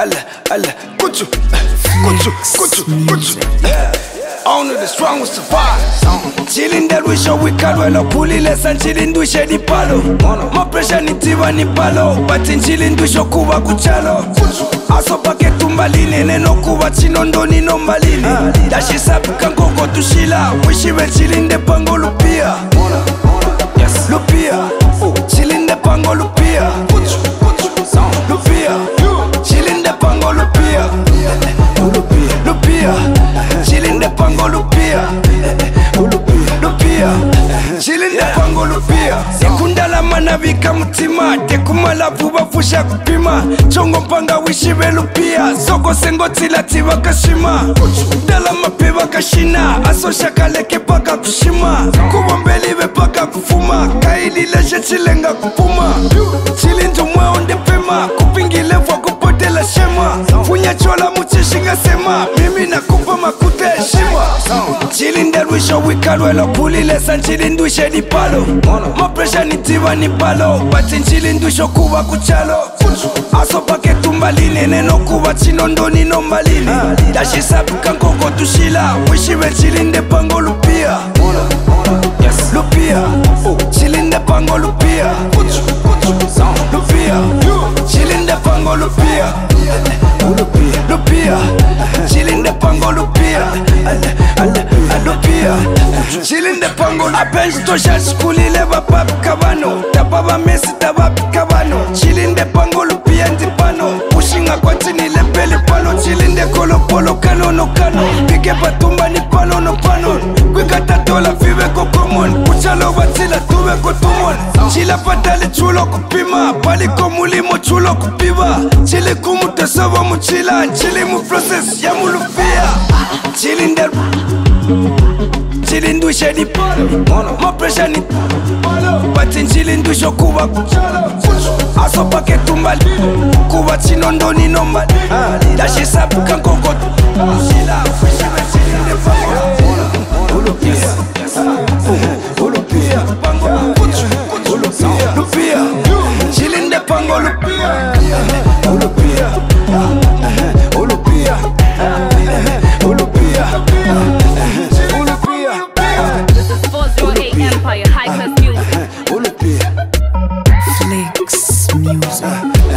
Kuchu, yeah. Only the strong will survive. Chilling that we show we can't well pulling less and chilling do shady palo. My pressure ni tiva ni palo, but in chilling do show kuba kuchalo. Aso pake tumbaline neno kuba chinondo ni nombaline. Dashi sabi kankoko tushila, wishi we chilling de pango lupia. Yes, lupia. Chilling de pango lupia. Lupia. Chilling de pango lupia. Lupia. Chilling de pango lupia. Lupia. Chilling de pango lupia. Sekundala manavika mutima, tekumala vuba fusha kupima. Chongo mpanga wishibe lupia, soko sengo tilativa kashima. Dala mapeva kashina, asosha kaleke paka kushima. Kubombelive paka kufuma, kaili leje chilenga kupuma. Chilinjo mwa onde pema, kupingile fwa kupotela shema. Funya chola muchishinga sema, mimi nakupa makute shima. Chilling that we show we can't well pulile san chilling do shady palo. My pressure ni tiva ni palo, but in chilling do show kuba kuchalo. Aso pake tumbaline neno kuba chinondo ni nombaline. Dashi sabi kankoko tushila, wishi we chilling de pango lupia. Yes, lupia. Chilling de pango lupia. Lupia. Chilling de pango lupia. Lupia. Chilling de pango lupia. Lupia. Chilling de pango. Abenji tosha skuli leva papi kabano. Tababa mesi tabapi kabano. Chilling de pango lupia ndipano. Pushinga kwa chini lepeli palo. Chilling de kolo polo kano no kano. Pike patumba ni pano no pano. Kwikata tola vive kokomon. Kuchalo batila tuwe kotumon. Chila patali chulo kupima. Pali komulimo chulo kupiva. Chili kumute sava muchila. Chili mu process ya mulupia. Chilling de chilling do shady palo. My pressure ni palo, but in chilling do show kuba kuchalo. Aso pake tumbali, kuba chinondo ni nomba. Dashi sabi kankoko tushila, wishi we chilling de pango. Lupia, pango, lupia, chilling de pango lupia. Lupia, lupia, This is 408 Empire High Class Music. Flix Music.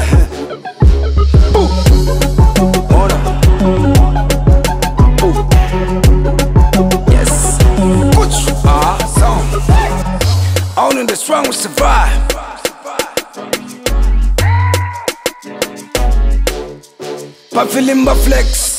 Yes. Only the strong will survive. Pafilimba Flex.